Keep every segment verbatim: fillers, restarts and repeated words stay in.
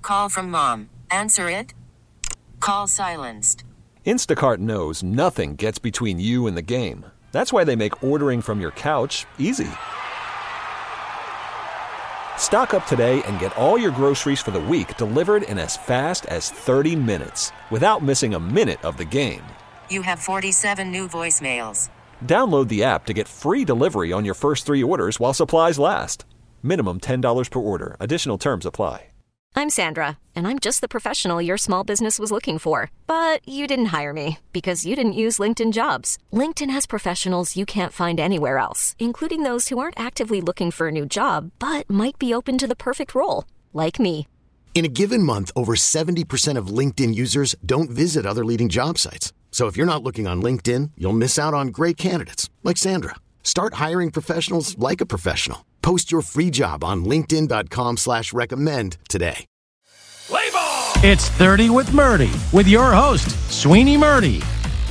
Call from mom. Answer it. Call silenced. Instacart knows nothing gets between you and the game. That's why they make ordering from your couch easy. Stock up today and get all your groceries for the week delivered in as fast as thirty minutes without missing a minute of the game. You have forty-seven new voicemails. Download the app to get free delivery on your first three orders while supplies last. Minimum ten dollars per order. Additional terms apply. I'm Sandra, and I'm just the professional your small business was looking for. But you didn't hire me because you didn't use LinkedIn Jobs. LinkedIn has professionals you can't find anywhere else, including those who aren't actively looking for a new job, but might be open to the perfect role, like me. In a given month, over seventy percent of LinkedIn users don't visit other leading job sites. So if you're not looking on LinkedIn, you'll miss out on great candidates like Sandra. Start hiring professionals like a professional. Post your free job on linkedin.com slash recommend today. Play ball! It's thirty with Murdy with your host, Sweeney Murdy.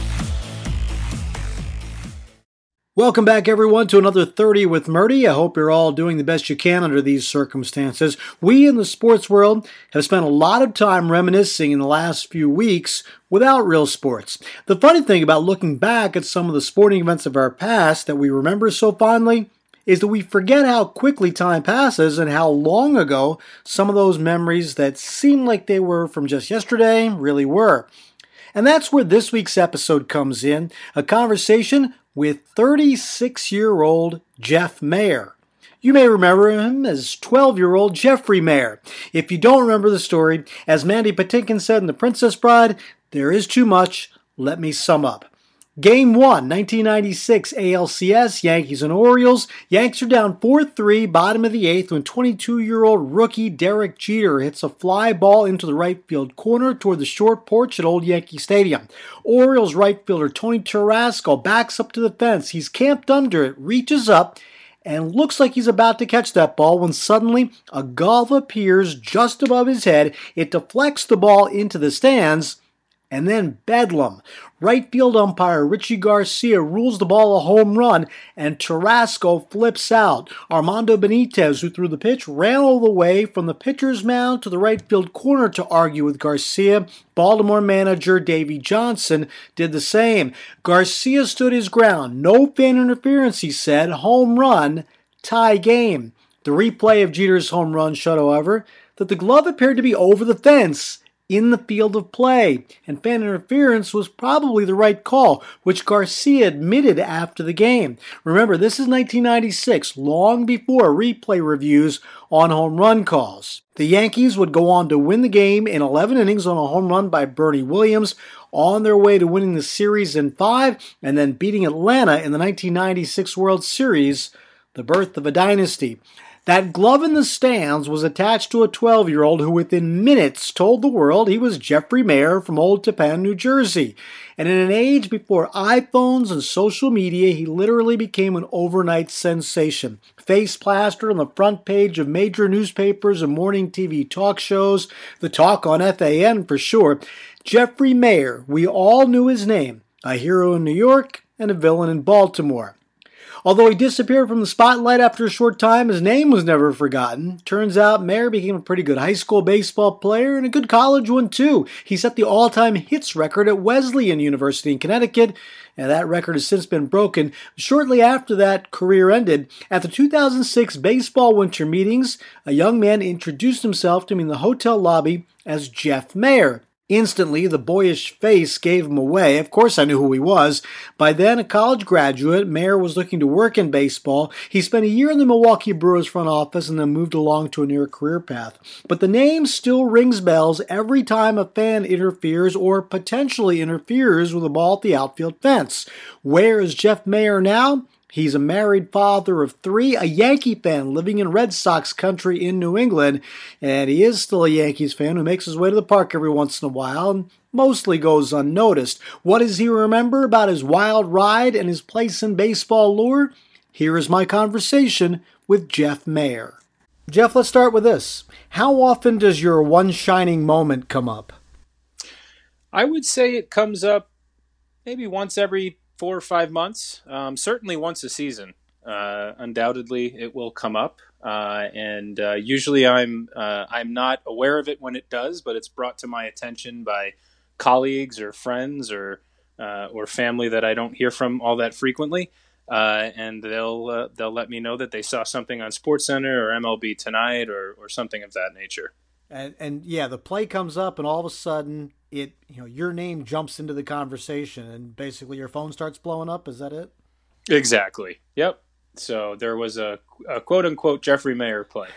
Welcome back, everyone, to another thirty with Murdy. I hope you're all doing the best you can under these circumstances. We in the sports world have spent a lot of time reminiscing in the last few weeks without real sports. The funny thing about looking back at some of the sporting events of our past that we remember so fondly is that we forget how quickly time passes and how long ago some of those memories that seem like they were from just yesterday really were. And that's where this week's episode comes in, a conversation with thirty-six-year-old Jeff Mayer. You may remember him as twelve-year-old Jeffrey Mayer. If you don't remember the story, as Mandy Patinkin said in The Princess Bride, there is too much, let me sum up. Game one, nineteen ninety-six A L C S, Yankees and Orioles. Yanks are down four three, bottom of the eighth, when twenty-two-year-old rookie Derek Jeter hits a fly ball into the right field corner toward the short porch at Old Yankee Stadium. Orioles right fielder Tony Tarasco backs up to the fence. He's camped under it, reaches up, and looks like he's about to catch that ball when suddenly a glove appears just above his head. It deflects the ball into the stands, and then bedlam. Right field umpire Richie Garcia rules the ball a home run, and Tarasco flips out. Armando Benitez, who threw the pitch, ran all the way from the pitcher's mound to the right field corner to argue with Garcia. Baltimore manager Davey Johnson did the same. Garcia stood his ground. No fan interference, he said. Home run, tie game. The replay of Jeter's home run showed, however, that the glove appeared to be over the fence in the field of play, and fan interference was probably the right call, which Garcia admitted after the game. Remember, this is nineteen ninety-six, long before replay reviews on home run calls. The Yankees would go on to win the game in eleven innings on a home run by Bernie Williams, on their way to winning the series in five, and then beating Atlanta in the nineteen ninety-six World Series, the birth of a dynasty. That glove in the stands was attached to a twelve-year-old who within minutes told the world he was Jeffrey Mayer from Old Tappan, New Jersey. And in an age before iPhones and social media, he literally became an overnight sensation. Face plastered on the front page of major newspapers and morning T V talk shows, the talk on F A N for sure. Jeffrey Mayer, we all knew his name, a hero in New York and a villain in Baltimore. Although he disappeared from the spotlight after a short time, his name was never forgotten. Turns out Mayer became a pretty good high school baseball player and a good college one too. He set the all-time hits record at Wesleyan University in Connecticut, and that record has since been broken. Shortly after that career ended, at the two thousand six baseball winter meetings, a young man introduced himself to me in the hotel lobby as Jeff Mayer. Instantly, the boyish face gave him away. Of course, I knew who he was. By then, a college graduate, Mayer was looking to work in baseball. He spent a year in the Milwaukee Brewers front office and then moved along to a near career path. But the name still rings bells every time a fan interferes or potentially interferes with a ball at the outfield fence. Where is Jeff Mayer now? He's a married father of three, a Yankee fan living in Red Sox country in New England, and he is still a Yankees fan who makes his way to the park every once in a while and mostly goes unnoticed. What does he remember about his wild ride and his place in baseball lore? Here is my conversation with Jeff Mayer. Jeff, let's start with this. How often does your one shining moment come up? I would say it comes up maybe once every four or five months, um, certainly once a season. Uh, undoubtedly, it will come up. Uh, and uh, usually I'm uh, I'm not aware of it when it does, but it's brought to my attention by colleagues or friends or uh, or family that I don't hear from all that frequently, uh, and they'll uh, they'll let me know that they saw something on SportsCenter or M L B Tonight or or something of that nature. And, and yeah, the play comes up, and all of a sudden, it you know your name jumps into the conversation, and basically your phone starts blowing up. Is that it? Exactly. Yep. So there was a, a quote unquote Jeffrey Mayer play.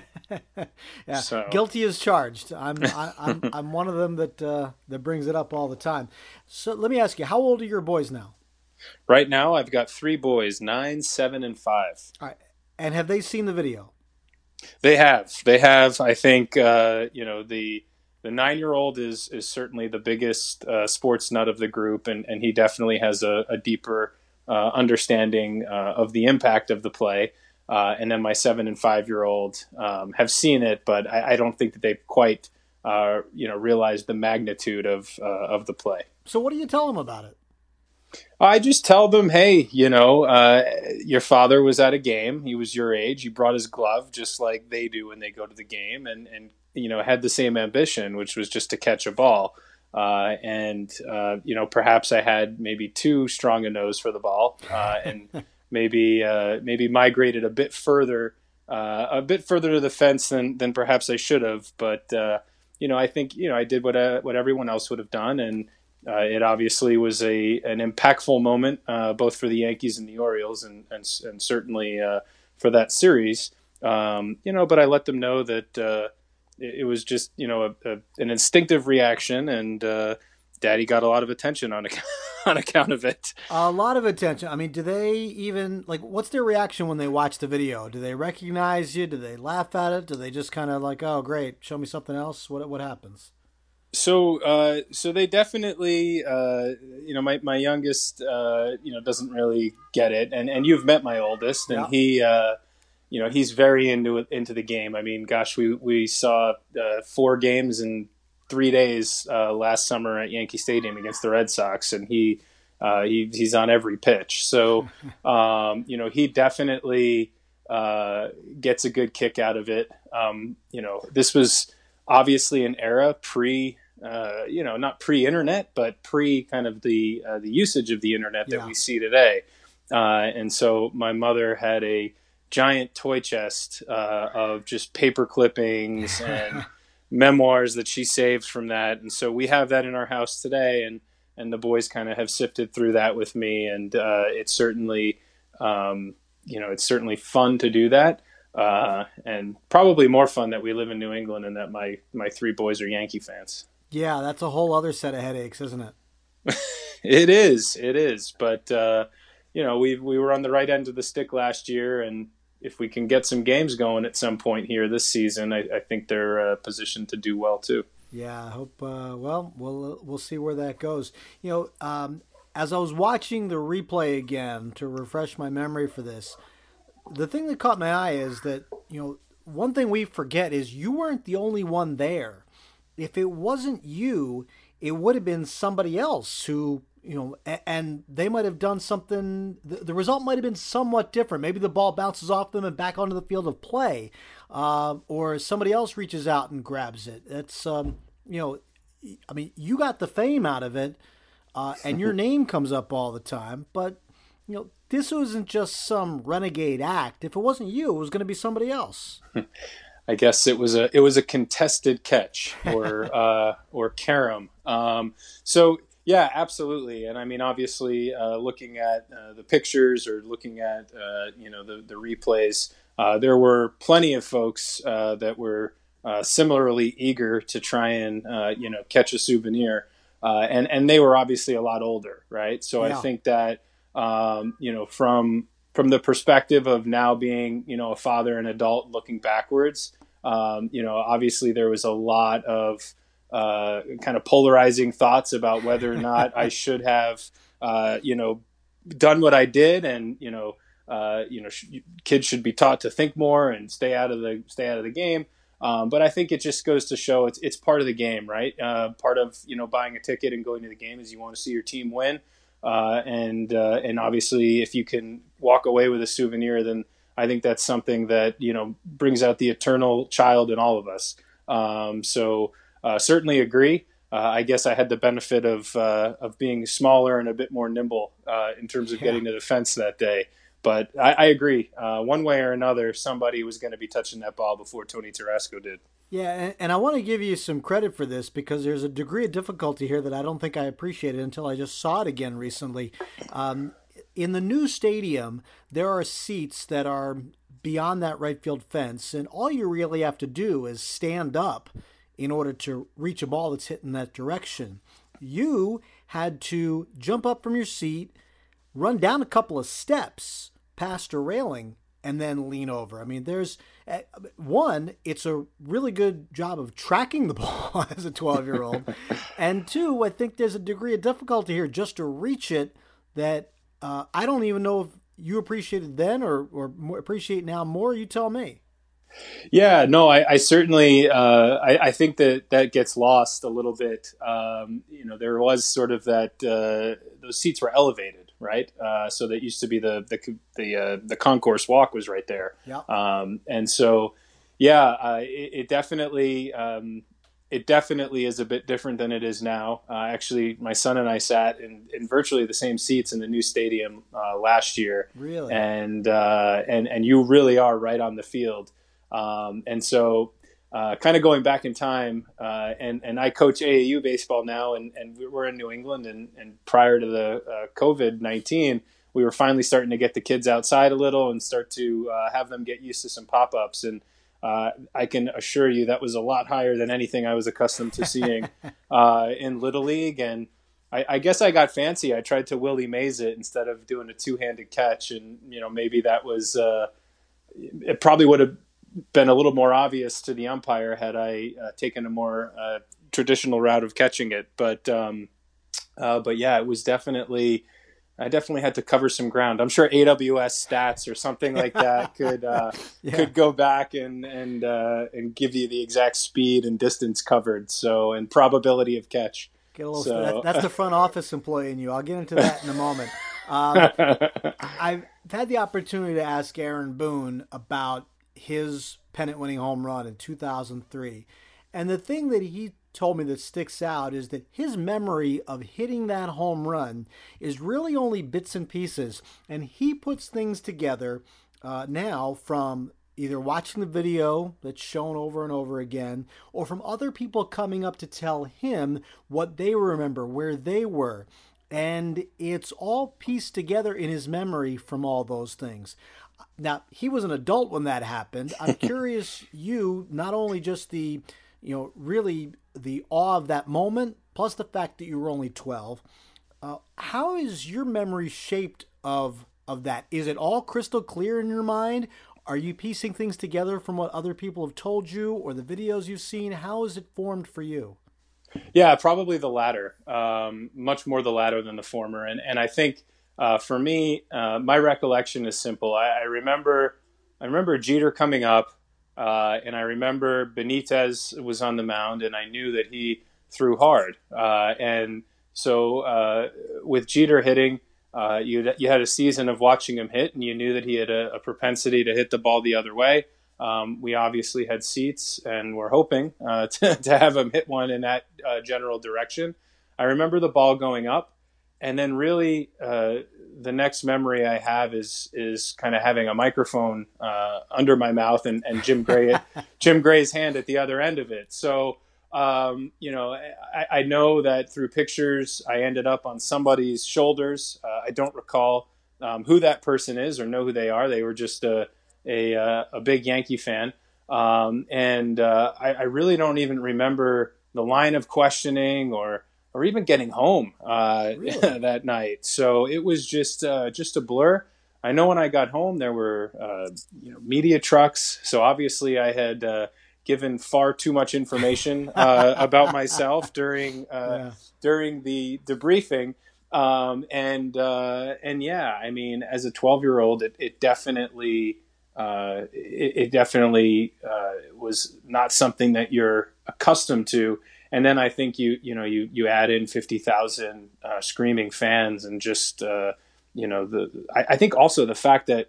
Yeah, so. Guilty as charged. I'm I, I'm I'm one of them that uh, that brings it up all the time. So let me ask you, how old are your boys now? Right now, I've got three boys, nine, seven, and five. All right, and have they seen the video? They have. They have. I think uh, you know the the nine-year-old is is certainly the biggest uh, sports nut of the group, and, and he definitely has a, a deeper uh, understanding uh, of the impact of the play. Uh, and then my seven and five-year-old um, have seen it, but I, I don't think that they've quite uh, you know realized the magnitude of uh, of the play. So what do you tell them about it? I just tell them, hey, you know, uh, your father was at a game. He was your age. He brought his glove just like they do when they go to the game, and, and you know, had the same ambition, which was just to catch a ball. Uh, and, uh, you know, perhaps I had maybe too strong a nose for the ball uh, and maybe uh, maybe migrated a bit further, uh, a bit further to the fence than, than perhaps I should have. But, uh, you know, I think, you know, I did what uh, what everyone else would have done, and Uh, it obviously was a an impactful moment, uh, both for the Yankees and the Orioles, and and, and certainly uh, for that series. Um, you know, but I let them know that uh, it, it was just you know a, a, an instinctive reaction, and uh, Daddy got a lot of attention on account, on account of it. A lot of attention. I mean, do they even like? What's their reaction when they watch the video? Do they recognize you? Do they laugh at it? Do they just kind of like, oh, great, show me something else? What what happens? So, uh, so they definitely, uh, you know, my, my youngest, uh, you know, doesn't really get it. And, and you've met my oldest, and yeah. he, uh, you know, he's very into it, into the game. I mean, gosh, we, we saw uh, four games in three days uh, last summer at Yankee Stadium against the Red Sox, and he, uh, he he's on every pitch. So, um, you know, he definitely uh, gets a good kick out of it. Um, you know, this was obviously an era pre, Uh, you know, not pre-internet, but pre kind of the uh, the usage of the internet that yeah. we see today. Uh, and so my mother had a giant toy chest uh, of just paper clippings and memoirs that she saved from that. And so we have that in our house today, and and the boys kind of have sifted through that with me. And uh, it's certainly, um, you know, it's certainly fun to do that. Uh, and probably more fun that we live in New England and that my, my three boys are Yankee fans. Yeah, that's a whole other set of headaches, isn't it? It is, it is. But, uh, you know, we we were on the right end of the stick last year, and if we can get some games going at some point here this season, I, I think they're uh, positioned to do well too. Yeah, I hope, uh, well, we'll we'll see where that goes. You know, um, as I was watching the replay again to refresh my memory for this, the thing that caught my eye is that, you know, one thing we forget is you weren't the only one there. If it wasn't you, it would have been somebody else who, you know, and they might have done something. The result might have been somewhat different. Maybe the ball bounces off them and back onto the field of play, uh, or somebody else reaches out and grabs it. It's, um, you know, I mean, you got the fame out of it, uh, and your name comes up all the time. But, you know, this wasn't just some renegade act. If it wasn't you, it was going to be somebody else. I guess it was a it was a contested catch or uh, or carom. Um, so yeah, absolutely. And I mean, obviously, uh, looking at uh, the pictures or looking at uh, you know the the replays, uh, there were plenty of folks uh, that were uh, similarly eager to try and uh, you know catch a souvenir, uh, and and they were obviously a lot older, right? So yeah. I think that um, you know from From the perspective of now being, you know, a father and adult looking backwards, um, you know, obviously there was a lot of uh, kind of polarizing thoughts about whether or not I should have, uh, you know, done what I did, and you know, uh, you know, sh- kids should be taught to think more and stay out of the stay out of the game. Um, but I think it just goes to show it's it's part of the game, right? Uh, part of you know buying a ticket and going to the game is you want to see your team win. Uh, and uh, and obviously, if you can walk away with a souvenir, then I think that's something that, you know, brings out the eternal child in all of us. Um, so uh, certainly agree. Uh, I guess I had the benefit of uh, of being smaller and a bit more nimble uh, in terms of yeah. getting to the fence that day. But I, I agree. Uh, one way or another, somebody was going to be touching that ball before Tony Tarasco did. Yeah, and, and I want to give you some credit for this because there's a degree of difficulty here that I don't think I appreciated until I just saw it again recently. Um, in the new stadium, there are seats that are beyond that right field fence, and all you really have to do is stand up in order to reach a ball that's hitting that direction. You had to jump up from your seat, run down a couple of steps past a railing, and then lean over. I mean, there's one, it's a really good job of tracking the ball as a twelve-year-old. And two, I think there's a degree of difficulty here just to reach it that uh, I don't even know if you appreciated then or, or more, appreciate now more. You tell me. Yeah, no, I, I certainly, uh, I, I think that that gets lost a little bit. Um, you know, there was sort of that, uh, those seats were elevated, right? Uh, so that used to be the, the, the, uh, the concourse walk was right there. Yeah. Um, and so, yeah, uh, it, it definitely, um, it definitely is a bit different than it is now. Uh, actually, my son and I sat in, in virtually the same seats in the new stadium, uh, last year. Really? And, uh, and, and you really are right on the field. Um, and so, uh, kind of going back in time, uh, and, and I coach A A U baseball now, and, and we're in New England, and, and prior to the uh, COVID nineteen, we were finally starting to get the kids outside a little and start to uh, have them get used to some pop-ups. And uh, I can assure you that was a lot higher than anything I was accustomed to seeing uh, in Little League. And I, I guess I got fancy. I tried to Willie Mays it instead of doing a two-handed catch. And, you know, maybe that was uh, – it probably would have been a little more obvious to the umpire had I uh, taken a more uh, traditional route of catching it. But, um, uh, but yeah, it was definitely, I definitely had to cover some ground. I'm sure A W S stats or something like that could, uh, yeah. could go back and, and, uh, and give you the exact speed and distance covered. So, and probability of catch. Get a little, so, that, that's the front office employee in you. I'll get into that in a moment. Um, I've had the opportunity to ask Aaron Boone about his pennant-winning home run in two thousand three. And the thing that he told me that sticks out is that his memory of hitting that home run is really only bits and pieces. And he puts things together uh, now from either watching the video that's shown over and over again, or from other people coming up to tell him what they remember, where they were. And it's all pieced together in his memory from all those things. Now, he was an adult when that happened. I'm curious, you, not only just the, you know, really the awe of that moment, plus the fact that you were only twelve, uh, how is your memory shaped of of that? Is it all crystal clear in your mind? Are you piecing things together from what other people have told you or the videos you've seen? How is it formed for you? Yeah, probably the latter, um, much more the latter than the former. And, and I think Uh, for me, uh, my recollection is simple. I, I remember, I remember Jeter coming up, uh, and I remember Benitez was on the mound, and I knew that he threw hard. Uh, and so, uh, with Jeter hitting, uh, you you had a season of watching him hit, and you knew that he had a, a propensity to hit the ball the other way. Um, we obviously had seats, and we're hoping uh, to, to have him hit one in that uh, general direction. I remember the ball going up. And then really uh, the next memory I have is is kind of having a microphone uh, under my mouth and, and Jim Gray Jim Gray's hand at the other end of it. So, um, you know, I, I know that through pictures I ended up on somebody's shoulders. Uh, I don't recall um, who that person is or know who they are. They were just a, a, a big Yankee fan. Um, and uh, I, I really don't even remember the line of questioning or or even getting home uh, really? that night. So it was just uh, just a blur. I know when I got home, there were uh, you know media trucks. So obviously I had uh, given far too much information uh, about myself during uh, yeah. during the the briefing. Um, and uh, and yeah, I mean, as a twelve-year-old, it, it definitely uh, it, it definitely uh, was not something that you're accustomed to. And then I think you you know you you add in fifty thousand uh, screaming fans and just uh, you know the I, I think also the fact that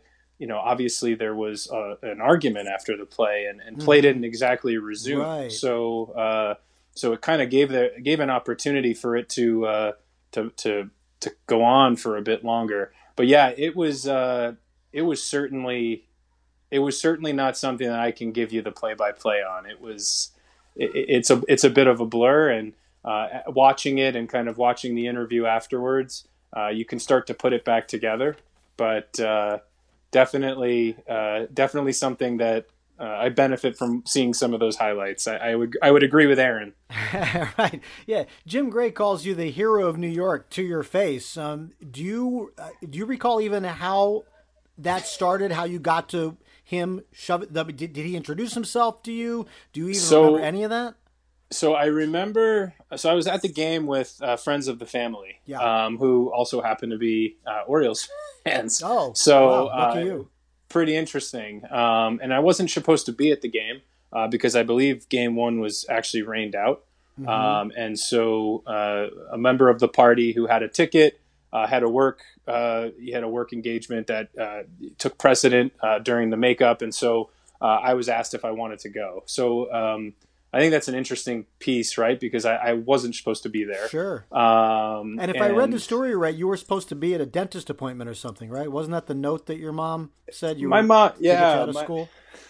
you know, obviously there was uh, an argument after the play, and, and play didn't exactly resume. Right. So, uh, so it kind of gave the gave an opportunity for it to uh, to to to go on for a bit longer. But yeah, it was uh, it was certainly it was certainly not something that I can give you the play by play on. It was it, it's a it's a bit of a blur, and uh, watching it and kind of watching the interview afterwards, uh, you can start to put it back together. But uh, definitely, uh, definitely something that uh, I benefit from seeing some of those highlights. I, I would, I would agree with Aaron. Right? Yeah. Jim Gray calls you the hero of New York to your face. Um, do you uh, do you recall even how that started? How you got to him? Shove it. Did, did he introduce himself to you? Do you even So, remember any of that? So I remember, so I was at the game with uh, friends of the family, Yeah. um, who also happen to be uh, Orioles fans. Oh, so wow, lucky uh, you. pretty interesting. Um, and I wasn't supposed to be at the game uh, because I believe game one was actually rained out. Mm-hmm. Um, and so uh, a member of the party who had a ticket uh, had a work, uh, he had a work engagement that uh, took precedent uh, during the makeup. And so uh, I was asked if I wanted to go. So um, I think that's an interesting piece, right? Because I, I wasn't supposed to be there. Sure. Um, And if I read the story right, you were supposed to be at a dentist appointment or something, right? Wasn't that the note that your mom said you My were mom, to get you yeah. out of my- school?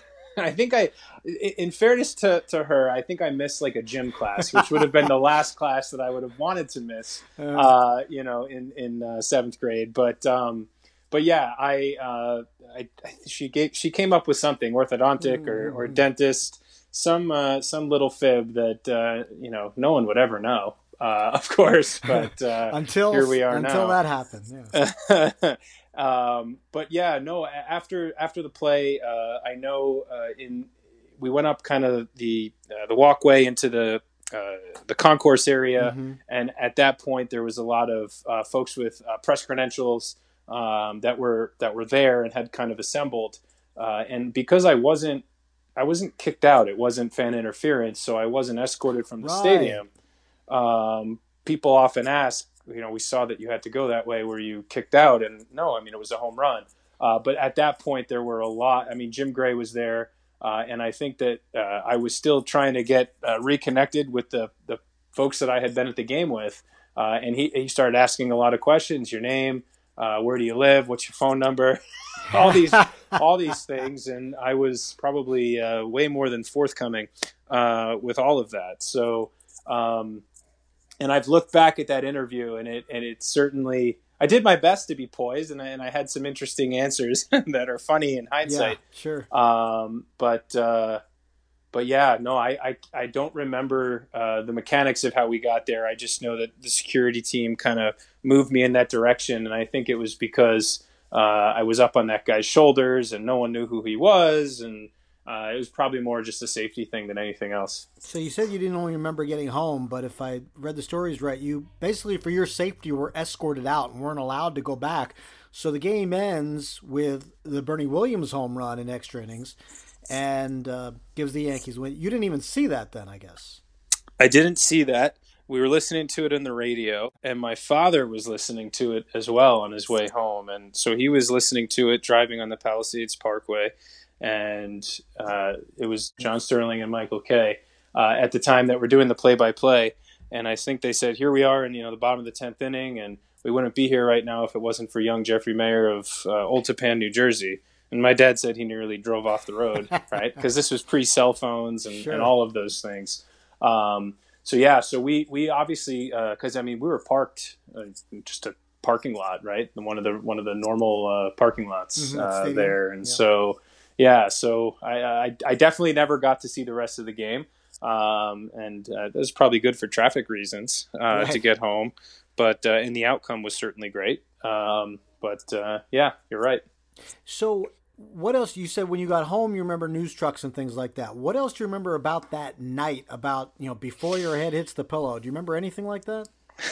I think I, in fairness to, to her, I think I missed like a gym class, which would have been the last class that I would have wanted to miss, uh, you know, in in uh, seventh grade. But um, but yeah, I, uh, I she gave she came up with something orthodontic or, or dentist, some uh, some little fib that uh, you know no one would ever know, uh, of course. But uh, until here we are until now. that happened. Yeah. um, but yeah, no. After after the play, uh, I know uh, in we went up kind of the uh, the walkway into the uh, the concourse area, Mm-hmm. and at that point there was a lot of uh, folks with uh, press credentials um, that were that were there and had kind of assembled. Uh, and because I wasn't I wasn't kicked out, it wasn't fan interference, so I wasn't escorted from the Right. stadium. Um, people often ask, you know, we saw that you had to go that way. Were you kicked out? And no, I mean, it was a home run. Uh, but at that point, there were a lot. I mean, Jim Gray was there, uh, and I think that uh, I was still trying to get uh, reconnected with the, the folks that I had been at the game with. Uh, and he, he started asking a lot of questions: your name, uh, where do you live, what's your phone number, all these all these things. And I was probably uh, way more than forthcoming uh, with all of that. So. Um, And I've looked back at that interview, and it and it certainly I did my best to be poised, and I, and I had some interesting answers that are funny in hindsight. Yeah, sure. Um, but uh, but yeah, no, I I, I don't remember uh, the mechanics of how we got there. I just know that the security team kind of moved me in that direction, and I think it was because uh, I was up on that guy's shoulders, and no one knew who he was, and uh, it was probably more just a safety thing than anything else. So you said you didn't only remember getting home, but if I read the stories right, you basically for your safety were escorted out and weren't allowed to go back. So the game ends with the Bernie Williams home run in extra innings and uh, gives the Yankees win. You didn't even see that then, I guess. I didn't see that. We were listening to it on the radio, and my father was listening to it as well on his way home. And so he was listening to it driving on the Palisades Parkway. And uh, it was John Sterling and Michael Kay uh, at the time that were doing the play-by-play. And I think they said, here we are in you know the bottom of the tenth inning, and we wouldn't be here right now if it wasn't for young Jeffrey Mayer of uh, Old Tappan, New Jersey. And my dad said he nearly drove off the road, right? Because this was pre-cell phones and, Sure. and all of those things. Um, so, yeah, so we, we obviously because, uh, I mean, we were parked uh, just a parking lot, right? One of the one of the normal uh, parking lots Mhm, uh, stadium. there. And Yeah. so, yeah, so I, I, I definitely never got to see the rest of the game. Um, and uh, that was probably good for traffic reasons uh, Right. to get home. But uh, and the outcome was certainly great. Um, but uh, yeah, you're right. So what else? You said when you got home, you remember news trucks and things like that. What else do you remember about that night, about, you know, before your head hits the pillow? Do you remember anything like that?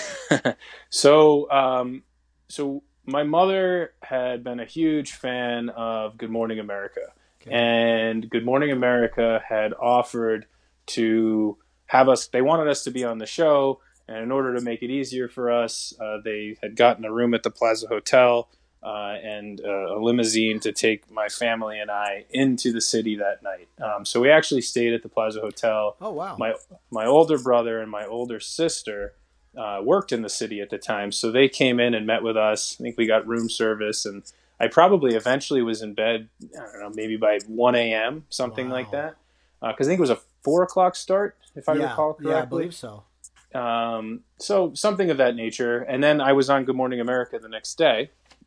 so, um, so my mother had been a huge fan of Good Morning America. Okay. And Good Morning America had offered to have us, they wanted us to be on the show. And in order to make it easier for us, uh, they had gotten a room at the Plaza Hotel. uh, and uh, a limousine to take my family and I into the city that night. Um, so we actually stayed at the Plaza Hotel. Oh, wow. My my older brother and my older sister uh, worked in the city at the time, so they came in and met with us. I think we got room service, and I probably eventually was in bed, I don't know, maybe by one a.m., something wow. like that. Because uh, I think it was a four o'clock start, if I yeah, recall correctly. Yeah, I believe so. Um, so something of that nature. And then I was on Good Morning America the next day.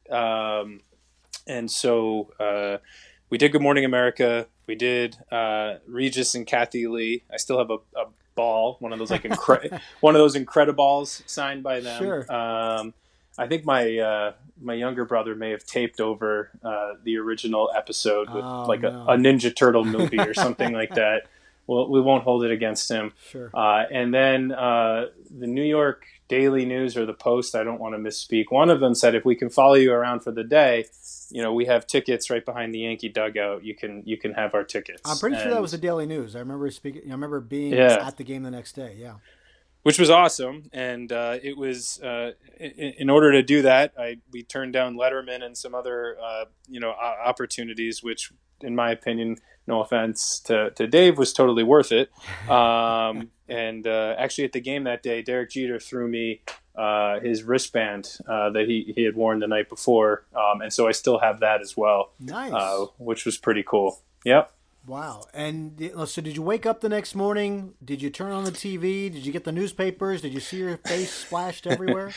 Um, and so uh, we did Good Morning America. We did uh, Regis and Kathy Lee. I still have a, a ball, one of those like incre- one of those Incrediballs signed by them. Sure. Um, I think my uh, my younger brother may have taped over uh, the original episode with oh, like no. a, a Ninja Turtle movie or something like that. Well, we won't hold it against him. Sure. Uh, and then uh, the New York Daily News or the Post, I don't want to misspeak. One of them said, if we can follow you around for the day, you know, we have tickets right behind the Yankee dugout. You can you can have our tickets. I'm pretty and, sure that was the Daily News. I remember speaking. I remember being yeah. at the game the next day. Yeah. Which was awesome, and uh, it was uh, in, in order to do that, I we turned down Letterman and some other uh, you know opportunities, which, in my opinion, no offense to, to Dave, was totally worth it. Um, and uh, actually, at the game that day, Derek Jeter threw me uh, his wristband uh, that he, he had worn the night before, um, and so I still have that as well. Nice, uh, which was pretty cool. Yep. Wow. And so did you wake up the next morning? Did you turn on the T V? Did you get the newspapers? Did you see your face splashed everywhere?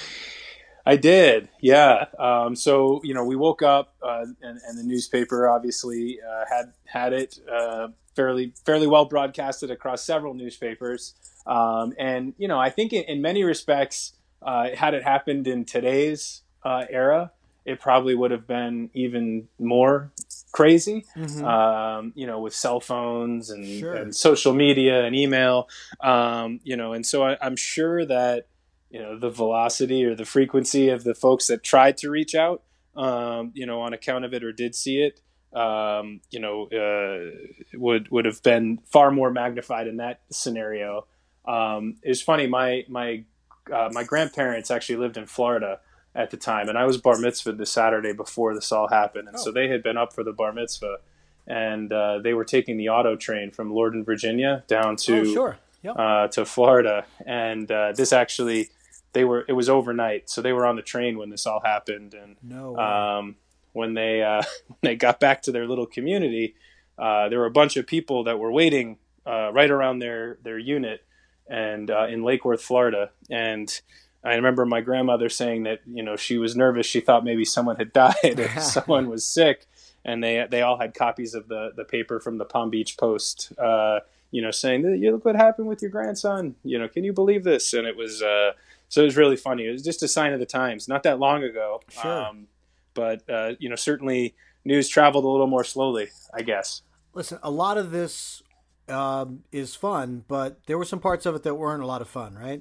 I did, yeah. Um, so, you know, we woke up uh, and, and the newspaper obviously uh, had had it uh, fairly fairly well broadcasted across several newspapers. Um, and, you know, I think in, in many respects, uh, had it happened in today's uh, era, it probably would have been even more crazy, mm-hmm. um, you know, with cell phones and, sure. and social media and email, um, you know, and so I, I'm sure that, you know, the velocity or the frequency of the folks that tried to reach out, um, you know, on account of it or did see it, um, you know, uh, would would have been far more magnified in that scenario. Um, it was funny. My my uh, my grandparents actually lived in Florida at the time, and I was bar mitzvahed the Saturday before this all happened, and oh. so they had been up for the bar mitzvah, and uh, they were taking the auto train from Lorden, Virginia, down to oh, sure. yep. uh, to Florida, and uh, this actually. They were. It was overnight, so they were on the train when this all happened. And no um, when they uh, when they got back to their little community, uh, there were a bunch of people that were waiting uh, right around their their unit, and uh, in Lake Worth, Florida. And I remember my grandmother saying that, you know, she was nervous. She thought maybe someone had died or someone was sick, and they they all had copies of the the paper from the Palm Beach Post. Uh, you know, saying, "You look what happened with your grandson. You know, can you believe this?" And it was. Uh, So it was really funny. It was just a sign of the times, not that long ago. Sure. Um, but, uh, you know, certainly news traveled a little more slowly, I guess. Listen, a lot of this um, is fun, but there were some parts of it that weren't a lot of fun, right?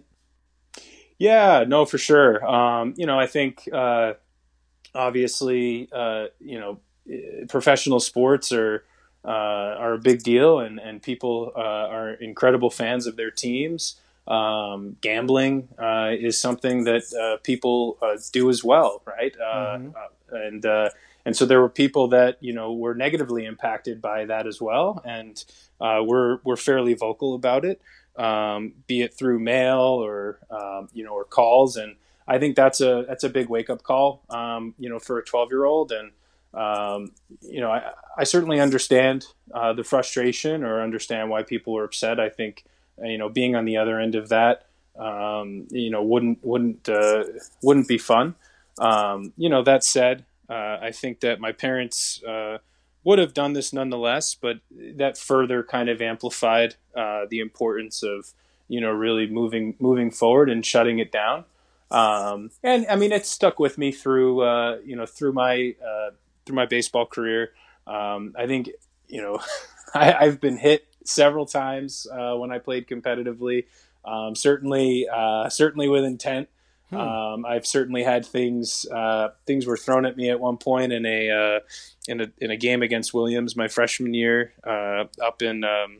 Yeah, no, for sure. Um, you know, I think uh, obviously, uh, you know, professional sports are uh, are a big deal, and, and people uh, are incredible fans of their teams. Um, gambling uh, is something that uh, people uh, do as well, right? Uh, mm-hmm. uh, and uh, and so there were people that, you know, were negatively impacted by that as well, and uh, we're we're fairly vocal about it, um, be it through mail or um, you know or calls, and I think that's a that's a big wake up call, um, you know, for a twelve year old, and um, you know I, I certainly understand uh, the frustration or understand why people are upset. I think. You know, being on the other end of that, um, you know, wouldn't wouldn't uh, wouldn't be fun. Um, you know, that said, uh, I think that my parents uh, would have done this nonetheless, but that further kind of amplified uh, the importance of, you know, really moving moving forward and shutting it down. Um, and I mean, it stuck with me through uh, you know through my uh, through my baseball career. Um, I think you know I, I've been hit several times uh, when I played competitively, um, certainly, uh, certainly with intent. Hmm. Um, I've certainly had things, uh, things were thrown at me at one point in a, uh, in a, in a game against Williams, my freshman year, uh, up in, um,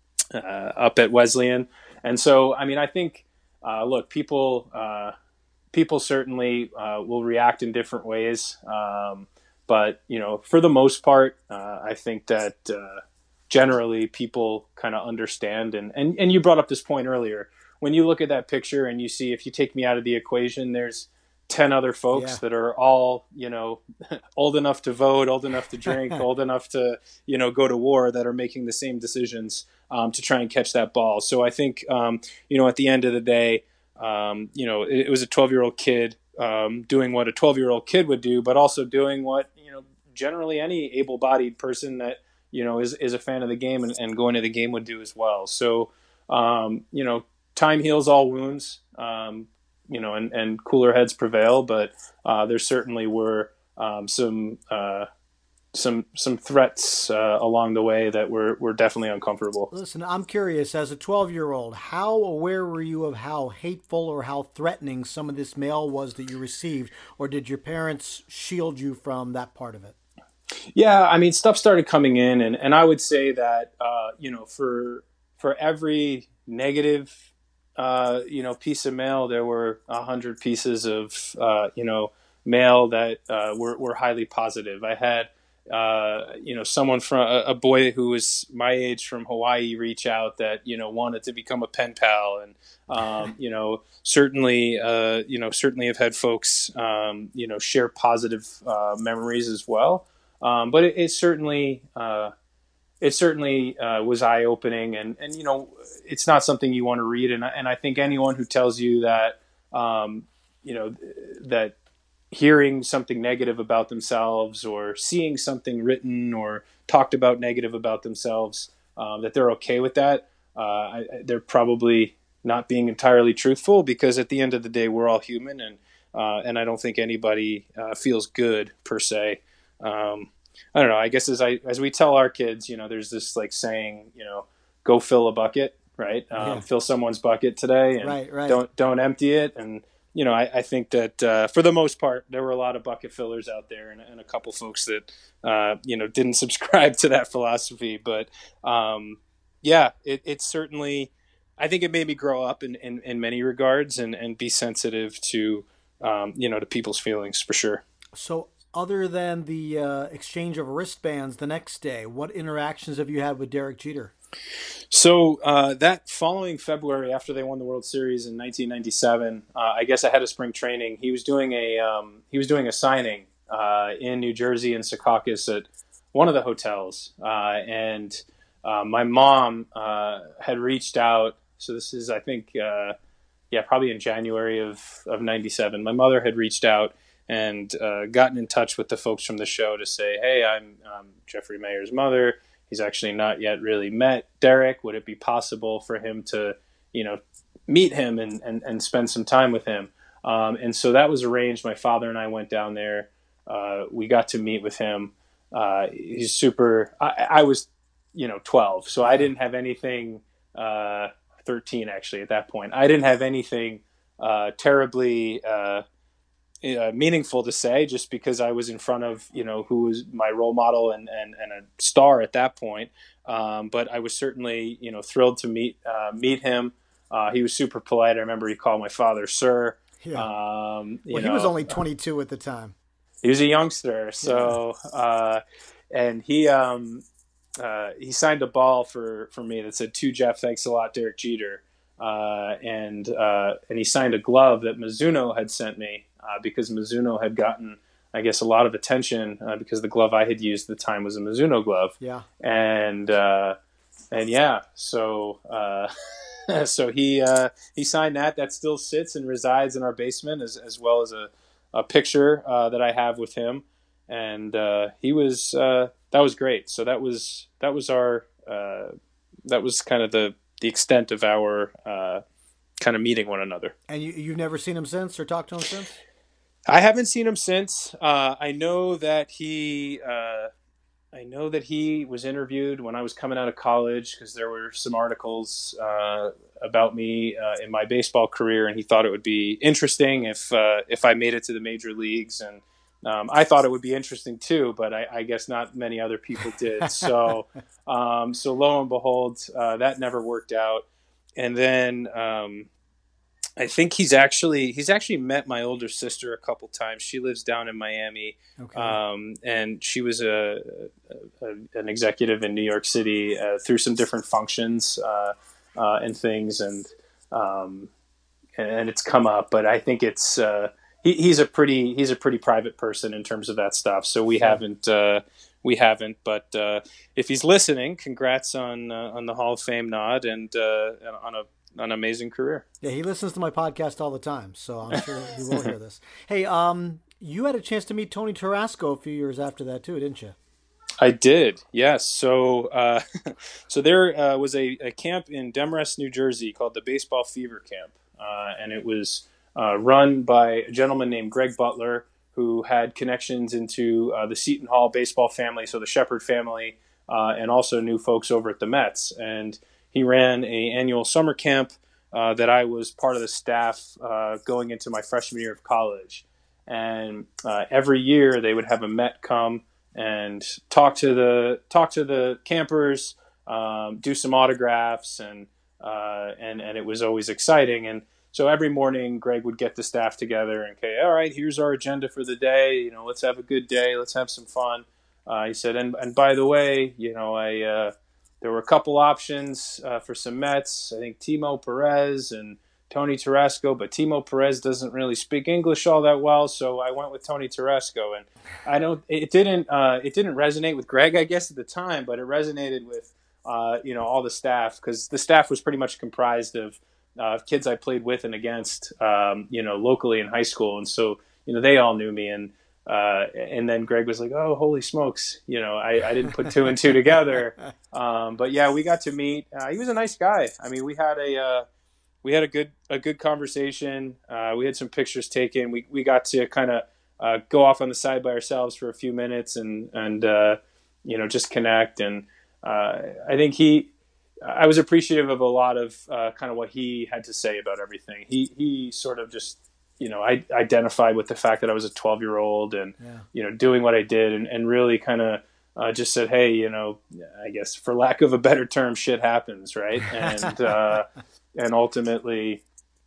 uh, up at Wesleyan. And so, I mean, I think, uh, look, people, uh, people certainly uh, will react in different ways. Um, but, you know, for the most part, uh, I think that uh, generally people kind of understand. And, and, and you brought up this point earlier. When you look at that picture and you see, if you take me out of the equation, there's ten other folks yeah. that are all, you know, old enough to vote, old enough to drink, old enough to, you know, go to war, that are making the same decisions um, to try and catch that ball. So I think, um, you know, at the end of the day, um, you know, it, it was a twelve-year-old kid um, doing what a twelve-year-old kid would do, but also doing what, you know, generally any able-bodied person that, you know, is, is a fan of the game and, and going to the game would do as well. So, um, you know, time heals all wounds. Um, you know, and, and cooler heads prevail, but uh, there certainly were um, some uh, some some threats uh, along the way that were, were definitely uncomfortable. Listen, I'm curious, as a twelve-year-old, how aware were you of how hateful or how threatening some of this mail was that you received, or did your parents shield you from that part of it? Yeah, I mean, stuff started coming in, and, and I would say that, uh, you know, for for every negative Uh, you know, piece of mail, there were a hundred pieces of, uh, you know, mail that uh, were, were highly positive. I had, uh, you know, someone from a, a boy who was my age from Hawaii reach out that, you know, wanted to become a pen pal. And, um, you know, certainly, uh, you know, certainly have had folks, um, you know, share positive uh, memories as well. Um, but it, it certainly, uh, It certainly uh, was eye-opening, and, and you know, it's not something you want to read. And I, and I think anyone who tells you that, um, you know, that hearing something negative about themselves or seeing something written or talked about negative about themselves, um, that they're okay with that, uh, I, they're probably not being entirely truthful, because at the end of the day, we're all human, and uh, and I don't think anybody uh, feels good per se. Um, I don't know. I guess as I as we tell our kids, you know, there's this like saying, you know, go fill a bucket, right? Um, Yeah. Fill someone's bucket today, and Right, right. don't don't empty it. And you know, I, I think that uh, for the most part, there were a lot of bucket fillers out there, and, and a couple folks that uh, you know didn't subscribe to that philosophy. But um, yeah, it, it certainly, I think it made me grow up in, in, in many regards, and, and be sensitive to um, you know to people's feelings for sure. So, other than the uh, exchange of wristbands the next day, what interactions have you had with Derek Jeter? So uh, that following February, after they won the World Series in nineteen ninety-seven, uh, I guess ahead of spring training, he was doing a um, he was doing a signing uh, in New Jersey in Secaucus at one of the hotels, uh, and uh, my mom uh, had reached out. So this is, I think, uh, yeah, probably in January of of ninety-seven. My mother had reached out and uh, gotten in touch with the folks from the show to say, hey, I'm um, Jeffrey Mayer's mother. He's actually not yet really met Derek. Would it be possible for him to, you know, meet him and, and, and spend some time with him? Um, and so that was arranged. My father and I went down there. Uh, we got to meet with him. Uh, he's super, I, I was, you know, twelve. So I didn't have anything, uh, thirteen actually at that point. I didn't have anything uh, terribly, uh, Uh, meaningful to say, just because I was in front of, you know, who was my role model and, and, and a star at that point. Um, but I was certainly, you know, thrilled to meet, uh, meet him. Uh, he was super polite. I remember he called my father, sir. Yeah. Um, you well, know, he was only twenty-two at the time. He was a youngster. So, yeah. uh, and he, um, uh, he signed a ball for, for me that said, to Jeff, thanks a lot, Derek Jeter. Uh, and, uh, and he signed a glove that Mizuno had sent me. Uh, because Mizuno had gotten, I guess, a lot of attention uh, because the glove I had used at the time was a Mizuno glove. Yeah. And uh, and yeah, so uh, so he uh, he signed that. That still sits and resides in our basement, as as well as a a picture uh, that I have with him. And uh, he was uh, that was great. So that was that was our uh, that was kind of the the extent of our uh, kind of meeting one another. And you you've never seen him since, or talked to him since? I haven't seen him since. Uh, I know that he, uh, I know that he was interviewed when I was coming out of college, because there were some articles uh, about me uh, in my baseball career, and he thought it would be interesting if uh, if I made it to the major leagues, and um, I thought it would be interesting too, but I, I guess not many other people did. So, um, so lo and behold, uh, that never worked out, and then. Um, I think he's actually he's actually met my older sister a couple times. She lives down in Miami, okay. um, and she was a, a, a an executive in New York City uh, through some different functions uh, uh, and things, and um, and it's come up. But I think it's uh, he, he's a pretty he's a pretty private person in terms of that stuff. So we sure. haven't uh, we haven't. But uh, if he's listening, congrats on uh, on the Hall of Fame nod and uh, on a an amazing career. Yeah, he listens to my podcast all the time, so I'm sure he will hear this. Hey, um, you had a chance to meet Tony Tarasco a few years after that too, didn't you? I did, yes. So, uh, so there uh, was a, a camp in Demorest, New Jersey called the Baseball Fever Camp, uh, and it was uh, run by a gentleman named Greg Butler, who had connections into uh, the Seton Hall baseball family, so the Shepherd family, uh, and also knew folks over at the Mets. And he ran a annual summer camp uh, that I was part of the staff uh, going into my freshman year of college. And uh, every year they would have a Met come and talk to the talk to the campers, um, do some autographs, and uh, and and it was always exciting. And so every morning Greg would get the staff together and okay, all right, here's our agenda for the day. You know, let's have a good day. Let's have some fun. Uh, he said, and and by the way, you know, I. Uh, There were a couple options uh, for some Mets. I think Timo Perez and Tony Tarasco, but Timo Perez doesn't really speak English all that well, so I went with Tony Tarasco. And I don't, it didn't, uh, it didn't resonate with Greg, I guess, at the time, but it resonated with, uh, you know, all the staff, because the staff was pretty much comprised of uh, kids I played with and against, um, you know, locally in high school, and so you know they all knew me. And Uh, and then Greg was like, oh, holy smokes. You know, I, I didn't put two and two together. Um, but yeah, we got to meet. Uh, he was a nice guy. I mean, we had a, uh, we had a good, a good conversation. Uh, we had some pictures taken. We, we got to kind of, uh, go off on the side by ourselves for a few minutes and, and, uh, you know, just connect. And, uh, I think he, I was appreciative of a lot of, uh, kind of what he had to say about everything. He, he sort of just, you know, I identified with the fact that I was a twelve year old and, yeah. you know, doing what I did and, and really kind of uh, just said, hey, you know, I guess for lack of a better term, shit happens. Right. And, uh, and ultimately,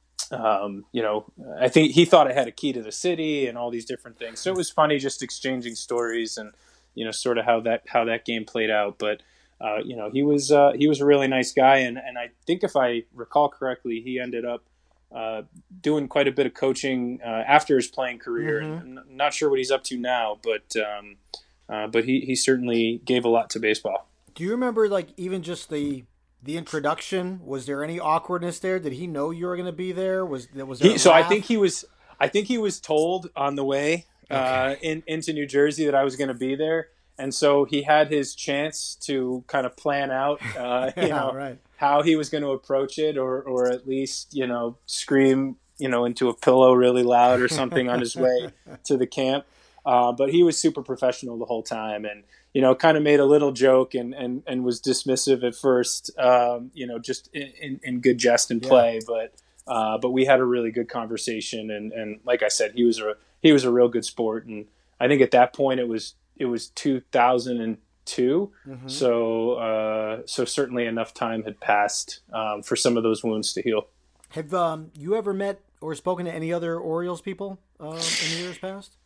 um, you know, I think he thought I had a key to the city and all these different things. So it was funny just exchanging stories and, you know, sort of how that, how that game played out. But, uh, you know, he was, uh, he was a really nice guy. And, and I think if I recall correctly, he ended up, Uh, doing quite a bit of coaching uh, after his playing career. Mm-hmm. And I'm not sure what he's up to now, but um, uh, but he, he certainly gave a lot to baseball. Do you remember, like, even just the the introduction? Was there any awkwardness there? Did he know you were going to be there? Was was there? He, so I think he was. I think he was told on the way uh, okay. in into New Jersey that I was going to be there, and so he had his chance to kind of plan out, uh, you yeah, know, right. how he was going to approach it, or or at least, you know, scream, you know, into a pillow really loud or something on his way to the camp. Uh, but he was super professional the whole time, and you know, kind of made a little joke and and, and was dismissive at first, um, you know, just in, in, in good jest and play. Yeah. But uh, but we had a really good conversation, and, and like I said, he was a he was a real good sport, and I think at that point it was. It was two thousand two, mm-hmm. so uh, so certainly enough time had passed um, for some of those wounds to heal. Have um, you ever met or spoken to any other Orioles people uh, in the years past?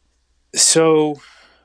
So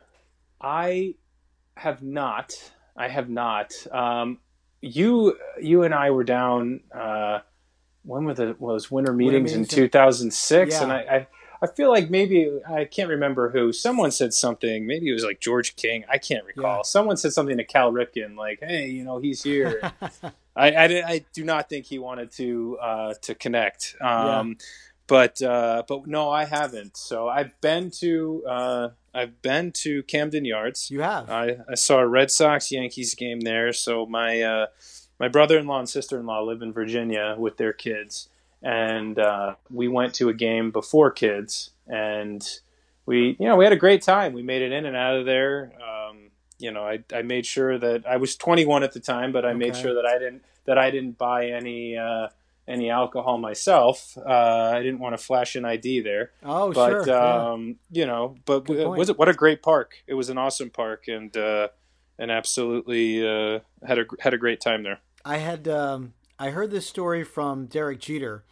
I have not. I have not. Um, you you and I were down. Uh, when were the was winter meetings, winter meetings in two thousand six, yeah. and I. I I feel like maybe, I can't remember who, someone said something, maybe it was like George King, I can't recall. Yeah. Someone said something to Cal Ripken, like, hey, you know, he's here. I, I, I do not think he wanted to uh, to connect. Um, yeah. But uh, but no, I haven't. So I've been to uh, I've been to Camden Yards. You have? I, I saw a Red Sox Yankees game there. So my uh, my brother-in-law and sister-in-law live in Virginia with their kids. And uh, we went to a game before kids, and we, you know, we had a great time. We made it in and out of there. Um, you know, I, I made sure that I was twenty-one at the time, but I okay. made sure that I didn't that I didn't buy any uh, any alcohol myself. Uh, I didn't want to flash an I D there. Oh, but, sure. Um, yeah. You know, but was it what a great park? It was an awesome park, and uh, and absolutely uh, had a had a great time there. I had. Um... I heard this story from Derek Jeter.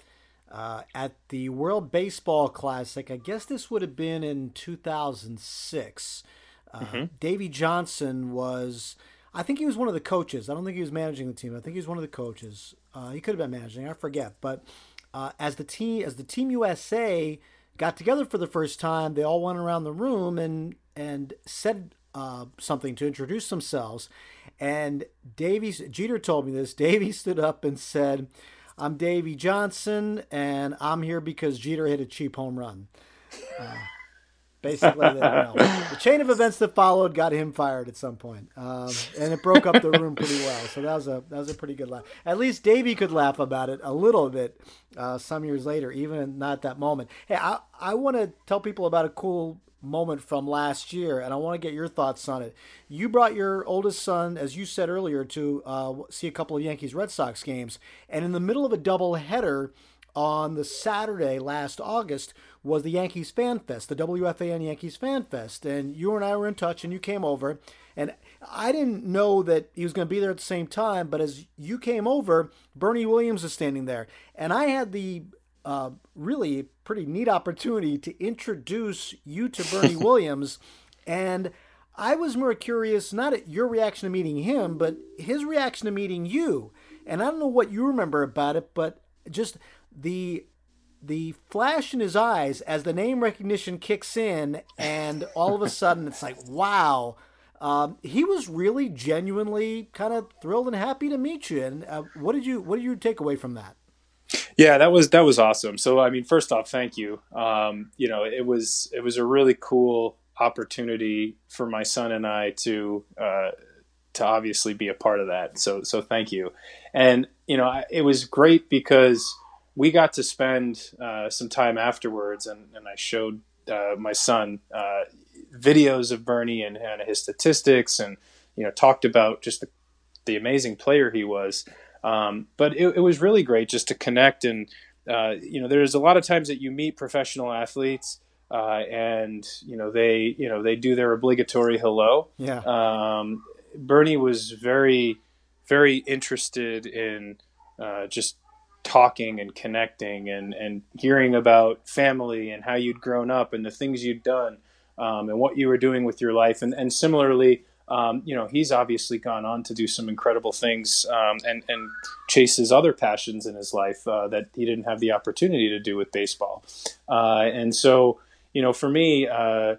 uh, at the World Baseball Classic. I guess this would have been in two thousand six. Uh, mm-hmm. Davey Johnson was, I think he was one of the coaches. I don't think he was managing the team. I think he was one of the coaches. Uh, he could have been managing. I forget. But uh, as the team, as the Team U S A got together for the first time, they all went around the room and and said uh, something to introduce themselves. And Davey, Jeter told me this. Davey stood up and said, "I'm Davey Johnson, and I'm here because Jeter hit a cheap home run." Uh, Basically, the, you know, the chain of events that followed got him fired at some point, um, and it broke up the room pretty well. So that was a that was a pretty good laugh. At least Davey could laugh about it a little bit uh, some years later, even not at that moment. Hey, I I want to tell people about a cool moment from last year, and I want to get your thoughts on it. You brought your oldest son, as you said earlier, to uh, see a couple of Yankees Red Sox games, and in the middle of a doubleheader on the Saturday last August was the Yankees Fan Fest, the W F A N Yankees Fan Fest. And you and I were in touch, and you came over. And I didn't know that he was going to be there at the same time, but as you came over, Bernie Williams was standing there. And I had the uh, really pretty neat opportunity to introduce you to Bernie Williams. And I was more curious, not at your reaction to meeting him, but his reaction to meeting you. And I don't know what you remember about it, but just the the flash in his eyes as the name recognition kicks in, and all of a sudden it's like, wow. Um, he was really genuinely kind of thrilled and happy to meet you. And uh, what did you what did you take away from that? Yeah, that was that was awesome. So I mean, first off, thank you. Um, you know, it was it was a really cool opportunity for my son and I to uh, to obviously be a part of that. So so thank you. And you know, I, it was great because we got to spend uh, some time afterwards, and, and I showed uh, my son uh, videos of Bernie and, and his statistics, and you know, talked about just the, the amazing player he was. Um, but it, it was really great just to connect. And uh, you know, there's a lot of times that you meet professional athletes, uh, and you know, they you know they do their obligatory hello. Yeah. Um, Bernie was very, very interested in uh, just talking and connecting and, and hearing about family and how you'd grown up and the things you'd done, um, and what you were doing with your life. And, and similarly, um, you know, he's obviously gone on to do some incredible things, um, and, and chases other passions in his life uh, that he didn't have the opportunity to do with baseball. Uh, and so, you know, for me, uh,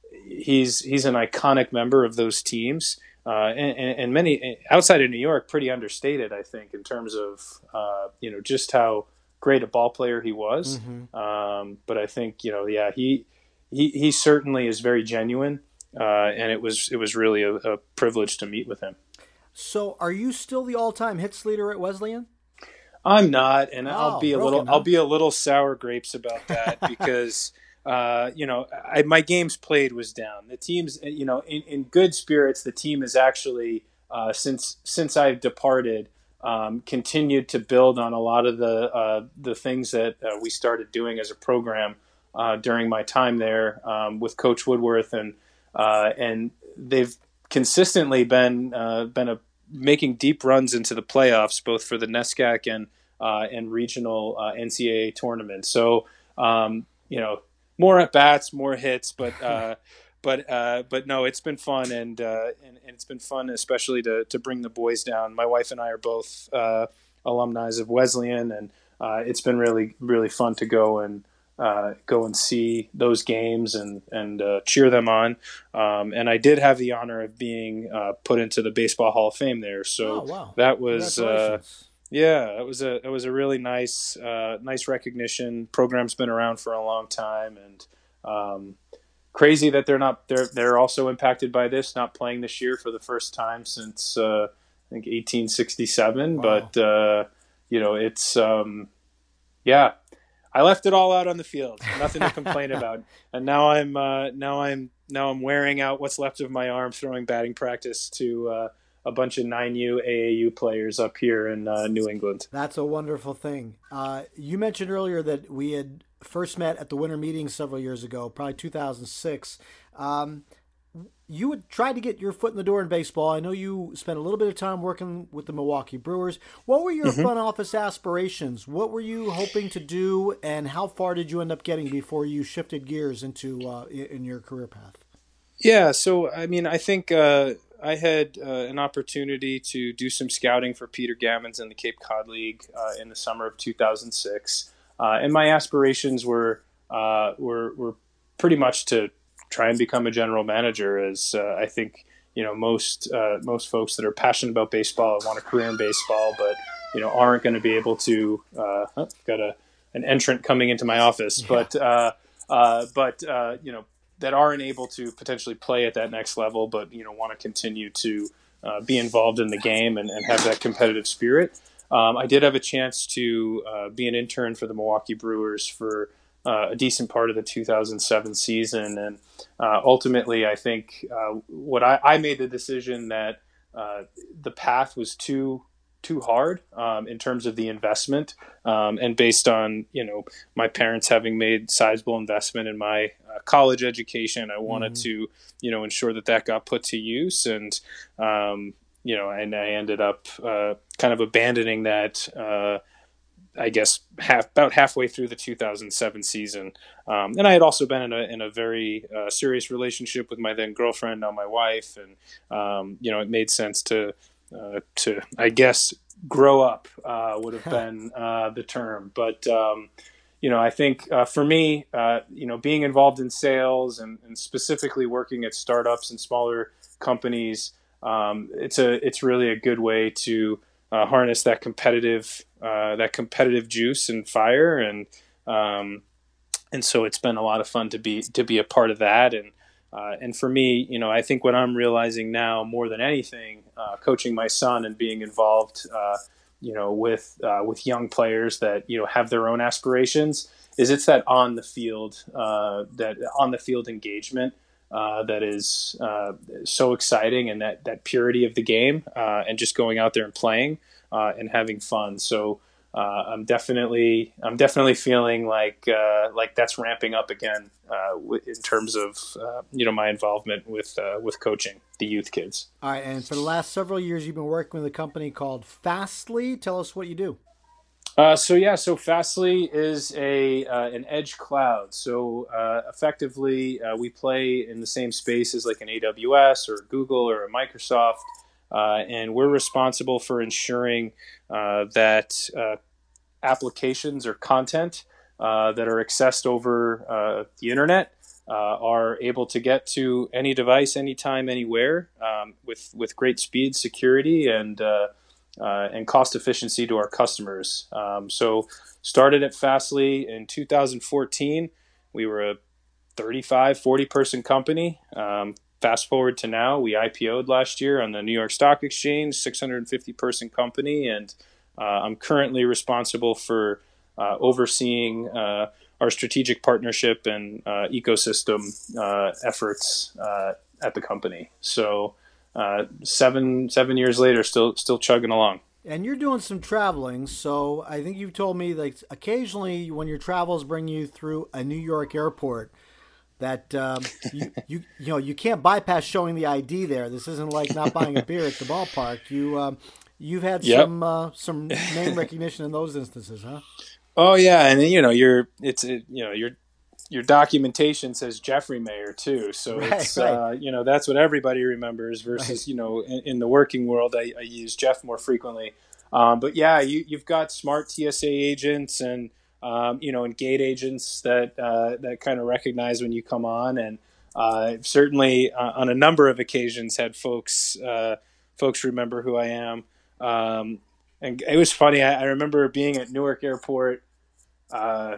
he's, he's an iconic member of those teams. Uh, and, and many outside of New York, pretty understated, I think, in terms of uh, you know, just how great a ball player he was. Mm-hmm. Um, but I think, you know, yeah, he he he certainly is very genuine, uh, and it was it was really a, a privilege to meet with him. So, are you still the all-time hits leader at Wesleyan? I'm not, and oh, I'll be a broken, little huh? I'll be a little sour grapes about that because. Uh, you know, I, my games played was down. The team's, you know, in, in good spirits. The team has actually, uh, since since I've departed, um, continued to build on a lot of the uh, the things that uh, we started doing as a program uh, during my time there um, with Coach Woodworth, and uh, and they've consistently been uh, been a, making deep runs into the playoffs, both for the NESCAC and uh, and regional uh, N C double A tournaments. So, um, you know. More at bats, more hits, but uh, but uh, but no, it's been fun, and, uh, and and it's been fun, especially to to bring the boys down. My wife and I are both uh, alumni of Wesleyan, and uh, it's been really really fun to go and uh, go and see those games and and uh, cheer them on. Um, and I did have the honor of being uh, put into the Baseball Hall of Fame there, so oh, wow. that was. Uh, Yeah, it was a it was a really nice uh, nice recognition. Program's been around for a long time, and um, crazy that they're not they're they're also impacted by this, not playing this year for the first time since uh, I think eighteen sixty-seven. Wow. But uh, you know, it's um, yeah, I left it all out on the field, nothing to complain about, and now I'm uh, now I'm now I'm wearing out what's left of my arm throwing batting practice to. Uh, a bunch of nine U A A U players up here in uh, New England. That's a wonderful thing. Uh, you mentioned earlier that we had first met at the winter meeting several years ago, probably two thousand six. Um, you had tried to get your foot in the door in baseball. I know you spent a little bit of time working with the Milwaukee Brewers. What were your mm-hmm. front office aspirations? What were you hoping to do, and how far did you end up getting before you shifted gears into uh, in your career path? Yeah, so I mean, I think uh, I had uh, an opportunity to do some scouting for Peter Gammons in the Cape Cod League uh, in the summer of two thousand six, uh, and my aspirations were uh, were were pretty much to try and become a general manager. As uh, I think you know most uh, most folks that are passionate about baseball and want a career in baseball, but you know aren't going to be able to. Uh, oh, got a an entrant coming into my office, yeah. but uh, uh, but uh, you know. that aren't able to potentially play at that next level, but you know want to continue to uh, be involved in the game and, and have that competitive spirit. Um, I did have a chance to uh, be an intern for the Milwaukee Brewers for uh, a decent part of the two thousand seven season, and uh, ultimately, I think uh, what I, I made the decision that uh, the path was too too hard um, in terms of the investment, um, and based on you know my parents having made sizable investment in my uh, college education, I wanted mm-hmm. to you know ensure that that got put to use, and um, you know, and I ended up uh, kind of abandoning that. Uh, I guess half about halfway through the two thousand seven season, um, and I had also been in a in a very uh, serious relationship with my then girlfriend, now my wife, and um, you know it made sense to. Uh, to, I guess, grow up uh, would have been uh, the term. But, um, you know, I think uh, for me, uh, you know, being involved in sales and, and specifically working at startups and smaller companies, um, it's a it's really a good way to uh, harness that competitive uh, that competitive juice and fire. And um, and so it's been a lot of fun to be to be a part of that. And Uh, and for me, you know, I think what I'm realizing now more than anything, uh, coaching my son and being involved, uh, you know, with uh, with young players that you know have their own aspirations, is it's that on the field, uh, that on the field engagement uh, that is uh, so exciting, and that that purity of the game, uh, and just going out there and playing uh, and having fun. So. Uh, I'm definitely, I'm definitely feeling like, uh, like that's ramping up again uh, in terms of, uh, you know, my involvement with, uh, with coaching the youth kids. All right, and for the last several years, you've been working with a company called Fastly. Tell us what you do. Uh, so yeah, so Fastly is a uh, an edge cloud. So uh, effectively, uh, we play in the same space as like an A W S or Google or a Microsoft. Uh, and we're responsible for ensuring uh, that uh, applications or content uh, that are accessed over uh, the internet uh, are able to get to any device, anytime, anywhere, um, with with great speed, security, and uh, uh, and cost efficiency to our customers. Um, so, started at Fastly in two thousand fourteen. We were a thirty-five, forty person company. Um, Fast forward to now, we I P O'd last year on the New York Stock Exchange, six hundred fifty person company, and uh, I'm currently responsible for uh, overseeing uh, our strategic partnership and uh, ecosystem uh, efforts uh, at the company. So uh, seven seven years later, still still chugging along. And you're doing some traveling, so I think you've told me like occasionally when your travels bring you through a New York airport. That um, you, you you know you can't bypass showing the I D there. This isn't like not buying a beer at the ballpark. You um, you've had yep. some uh, some name recognition in those instances, huh? Oh yeah, and you know your it's it, you know your your documentation says Jeffrey Mayer too, so right, it's right. Uh, you know that's what everybody remembers. Versus right. you know in, in the working world, I, I use Jeff more frequently. Um, but yeah, you you've got smart T S A agents and. Um, you know, and gate agents that uh, that kind of recognize when you come on, and uh, certainly uh, on a number of occasions had folks uh, folks remember who I am. Um, and it was funny. I, I remember being at Newark Airport uh,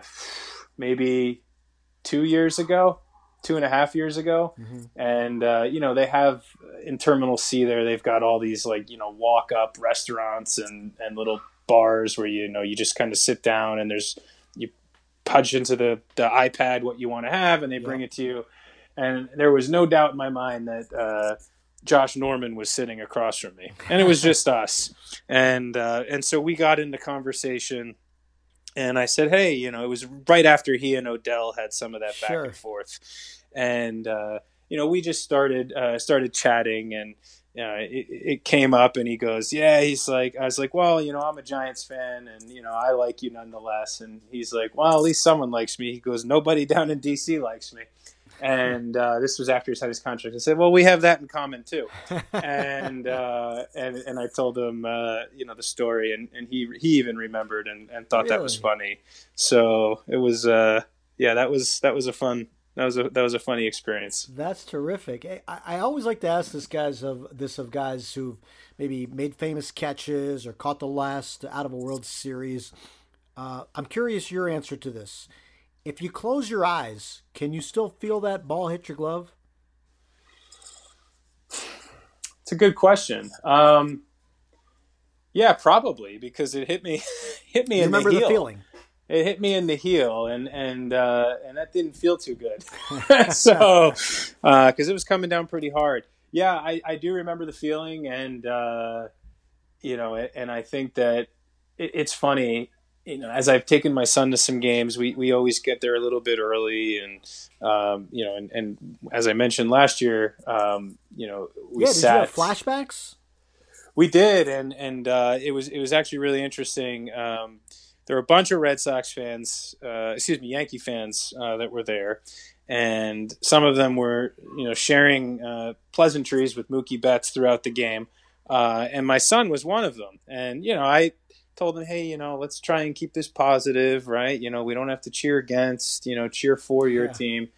maybe two years ago, two and a half years ago, mm-hmm. and uh, you know they have in Terminal C there. They've got all these like you know walk up restaurants and and little bars where you know you just kind of sit down and there's you punch into the, the iPad what you want to have and they bring yeah. it to you. And there was no doubt in my mind that uh, Josh Norman was sitting across from me, and it was just us. And uh, and so we got into conversation, and I said, hey, you know, it was right after he and Odell had some of that back sure. and forth. And uh, you know, we just started uh, started chatting, and uh, it, it came up, and he goes, yeah, he's like, I was like, well, you know, I'm a Giants fan, and, you know, I like you nonetheless. And he's like, well, at least someone likes me. He goes, nobody down in D C likes me. And uh, this was after he signed his contract. I said, well, we have that in common too. and, uh, and and I told him, uh, you know, the story, and, and he he even remembered and, and thought Really? that was funny. So it was, uh, yeah, that was that was a fun that was a that was a funny experience. That's terrific. I, I always like to ask this guys of this of guys who've maybe made famous catches or caught the last out of a World Series. Uh, I'm curious your answer to this. If you close your eyes, can you still feel that ball hit your glove? It's a good question. Um, yeah, probably, because it hit me hit me You in the remember heel. the feeling? It hit me in the heel, and and uh, and that didn't feel too good. so, because uh, it was coming down pretty hard. Yeah, I, I do remember the feeling, and uh, you know, and I think that it, it's funny. You know, as I've taken my son to some games, we, we always get there a little bit early, and um, you know, and, and as I mentioned last year, um, you know, we yeah, did sat. you have flashbacks? We did, and and uh, it was it was actually really interesting. Um, there were a bunch of Red Sox fans, uh, excuse me, Yankee fans uh, that were there, and some of them were, you know, sharing uh, pleasantries with Mookie Betts throughout the game, uh, and my son was one of them. And you know, I told him, hey, you know, let's try and keep this positive, right? You know, we don't have to cheer against, you know, cheer for your Yeah. team,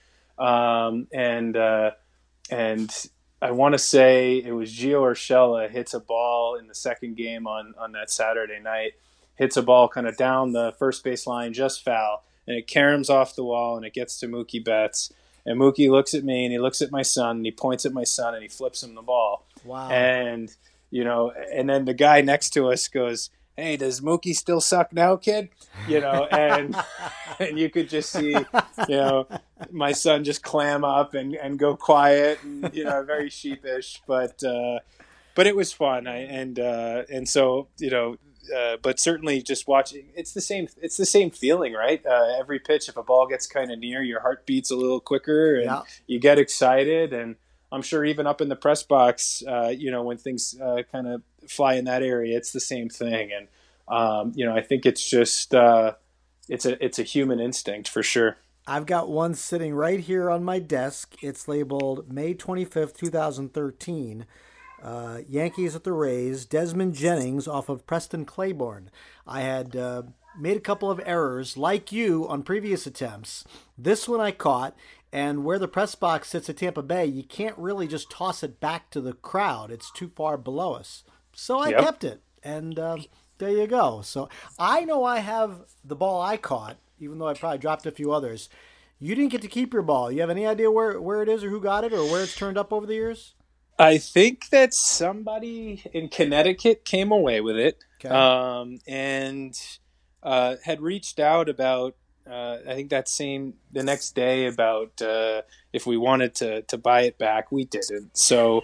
um, and uh, and. I want to say it was Gio Urshela hits a ball in the second game on, on that Saturday night, hits a ball kind of down the first base line, just foul, and it caroms off the wall, and it gets to Mookie Betts. And Mookie looks at me, and he looks at my son, and he points at my son, and he flips him the ball. Wow. And, you know, and then the guy next to us goes, hey, does Mookie still suck now, kid? You know, and and you could just see, you know, my son just clam up and, and go quiet, and, you know, very sheepish, but uh, but it was fun. I, and uh, and so, you know, uh, but certainly just watching, it's the same, it's the same feeling, right? Uh, every pitch, if a ball gets kind of near, your heart beats a little quicker, and Yeah. you get excited. And I'm sure even up in the press box, uh, you know, when things uh, kind of fly in that area, it's the same thing. And um, you know, I think it's just uh, it's a it's a human instinct for sure. I've got one sitting right here on my desk. It's labeled May twenty-fifth, twenty thirteen. Uh, Yankees at the Rays, Desmond Jennings off of Preston Claiborne. I had uh, made a couple of errors, like you, on previous attempts. This one I caught, and where the press box sits at Tampa Bay, you can't really just toss it back to the crowd. It's too far below us. So I Yep. kept it, and uh, there you go. So I know I have the ball I caught, even though I probably dropped a few others. You didn't get to keep your ball. You have any idea where, where it is or who got it or where it's turned up over the years? I think that somebody in Connecticut came away with it, Okay. um, and uh, had reached out about. Uh, I think that same the next day about uh, if we wanted to to buy it back. We didn't. So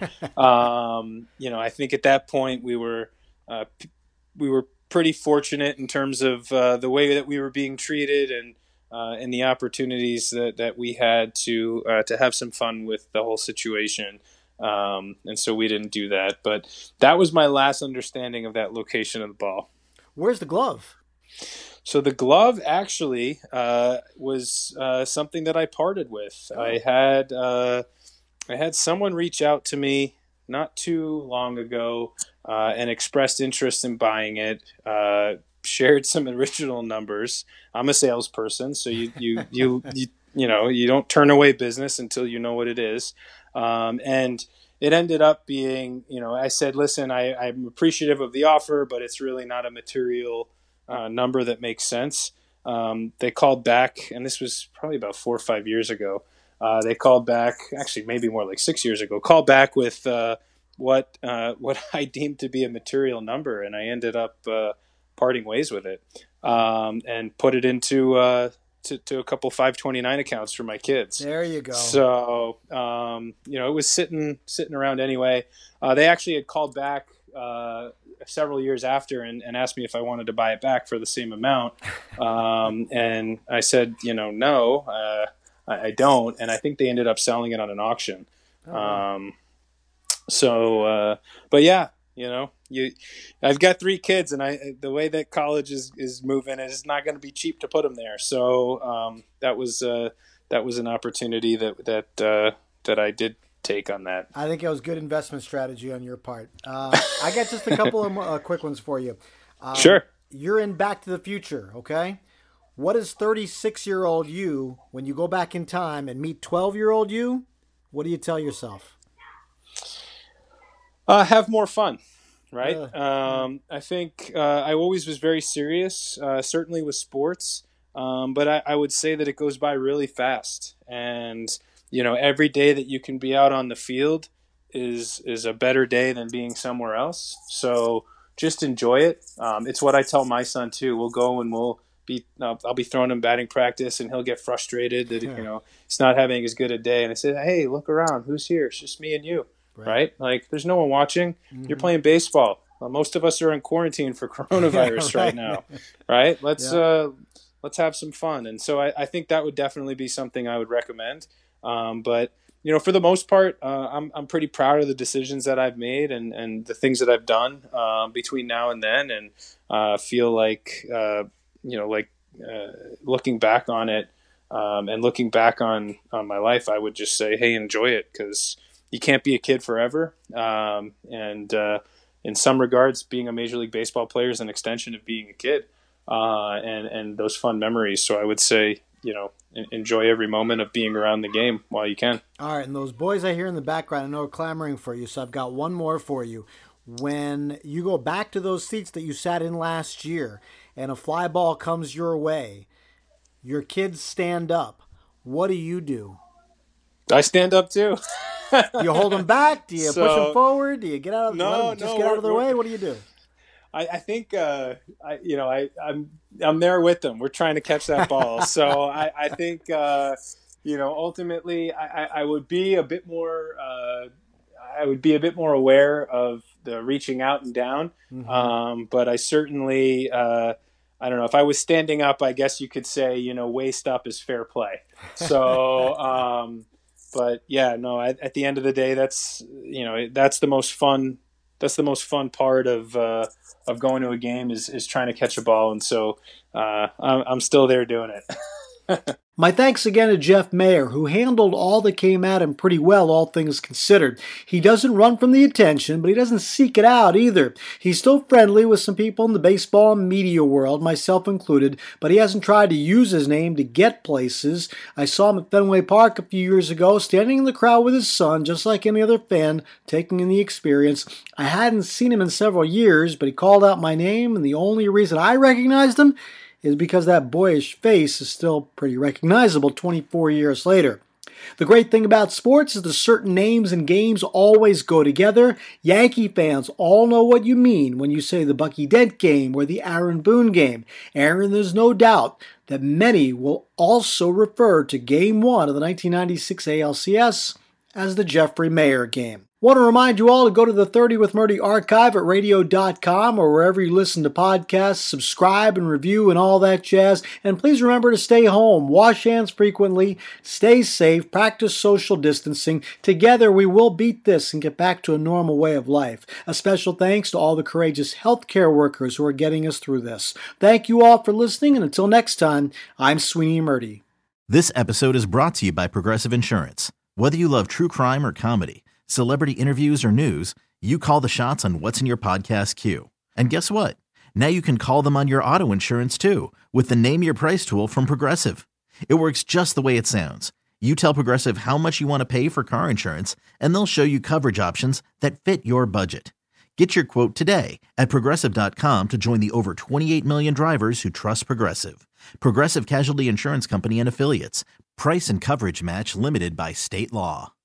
um, you know, I think at that point we were uh, p- we were pretty fortunate in terms of uh, the way that we were being treated, and uh, and the opportunities that, that we had to uh, to have some fun with the whole situation. Um, and so we didn't do that. But that was my last understanding of that location of the ball. Where's the glove? So the glove actually uh, was uh, something that I parted with. Oh. I had uh, I had someone reach out to me not too long ago uh, and expressed interest in buying it. Uh, shared some original numbers. I'm a salesperson, so you you you you, you know you don't turn away business until you know what it is. Um, and it ended up being, you know, I said, listen, I, I'm appreciative of the offer, but it's really not a material uh, number that makes sense. Um, they called back, and this was probably about four or five years ago. Uh, they called back, actually maybe more like six years ago, called back with uh, what uh, what I deemed to be a material number, and I ended up uh, parting ways with it um, and put it into uh, to, to a couple five twenty-nine accounts for my kids. There you go. So, um, you know, it was sitting sitting around anyway. Uh, they actually had called back uh, several years after and, and asked me if I wanted to buy it back for the same amount. Um, and I said, you know, no, uh, I, I don't. And I think they ended up selling it on an auction. Oh. Um, so, uh, but yeah, you know, you, I've got three kids, and I, the way that college is, is moving, it's not going to be cheap to put them there. So, um, that was, uh, that was an opportunity that, that, uh, that I did take on that. I think it was good investment strategy on your part. Uh, I got just a couple of more, uh, quick ones for you. Um, sure. You're in Back to the Future. Okay. What is thirty-six year old you when you go back in time and meet twelve year old you? What do you tell yourself? Uh, have more fun, right? Really? Um, I think uh, I always was very serious, uh, certainly with sports, um, but I, I would say that it goes by really fast. And, you know, every day that you can be out on the field is is a better day than being somewhere else. So just enjoy it. Um, it's what I tell my son, too. We'll go and we'll be uh, I'll be throwing him batting practice, and he'll get frustrated that, yeah. you know, he's not having as good a day. And I say, hey, look around. Who's here? It's just me and you. Right. right? Like, there's no one watching. Mm-hmm. You're playing baseball. Well, most of us are in quarantine for coronavirus yeah, right. right now, right? Let's yeah. uh, let's have some fun. And so I, I think that would definitely be something I would recommend. Um, but you know, for the most part, uh, I'm I'm pretty proud of the decisions that I've made and, and the things that I've done um, between now and then, and uh, feel like uh, you know, like uh, looking back on it um, and looking back on on my life, I would just say, hey, enjoy it, because you can't be a kid forever. Um, and uh, in some regards, being a Major League Baseball player is an extension of being a kid, uh, and, and those fun memories. So I would say, you know, enjoy every moment of being around the game while you can. All right. And those boys I hear in the background, I know are clamoring for you. So I've got one more for you. When you go back to those seats that you sat in last year and a fly ball comes your way, your kids stand up. What do you do? I stand up too. Do you hold them back? Do you so, push them forward? Do you get out of no, them, just no, get out of their way? What do you do? I, I think uh, I, you know, I, I'm I'm there with them. We're trying to catch that ball. So I, I think uh, you know, ultimately, I, I would be a bit more. Uh, I would be a bit more aware of the reaching out and down. Mm-hmm. Um, but I certainly, uh, I don't know, if I was standing up, I guess you could say, you know, waist up is fair play. So. um, But yeah, no, at, at the end of the day, that's, you know, that's the most fun, that's the most fun part of, uh, of going to a game is, is trying to catch a ball. And so, uh, I'm, I'm still there doing it. My thanks again to Jeff Mayer, who handled all that came at him pretty well, all things considered. He doesn't run from the attention, but he doesn't seek it out either. He's still friendly with some people in the baseball and media world, myself included, but he hasn't tried to use his name to get places. I saw him at Fenway Park a few years ago, standing in the crowd with his son, just like any other fan, taking in the experience. I hadn't seen him in several years, but he called out my name, and the only reason I recognized him is because that boyish face is still pretty recognizable twenty-four years later. The great thing about sports is that certain names and games always go together. Yankee fans all know what you mean when you say the Bucky Dent game or the Aaron Boone game. Aaron, there's no doubt that many will also refer to Game one of the nineteen ninety-six A L C S as the Jeffrey Mayer game. Want to remind you all to go to the thirty with Murdy archive at radio dot com or wherever you listen to podcasts, subscribe and review and all that jazz. And please remember to stay home, wash hands frequently, stay safe, practice social distancing. Together we will beat this and get back to a normal way of life. A special thanks to all the courageous healthcare workers who are getting us through this. Thank you all for listening, and until next time, I'm Sweeney Murdy. This episode is brought to you by Progressive Insurance. Whether you love true crime or comedy, celebrity interviews or news, you call the shots on what's in your podcast queue. And guess what? Now you can call them on your auto insurance too with the Name Your Price tool from Progressive. It works just the way it sounds. You tell Progressive how much you want to pay for car insurance, and they'll show you coverage options that fit your budget. Get your quote today at Progressive dot com to join the over twenty-eight million drivers who trust Progressive. Progressive Casualty Insurance Company and Affiliates. Price and coverage match limited by state law.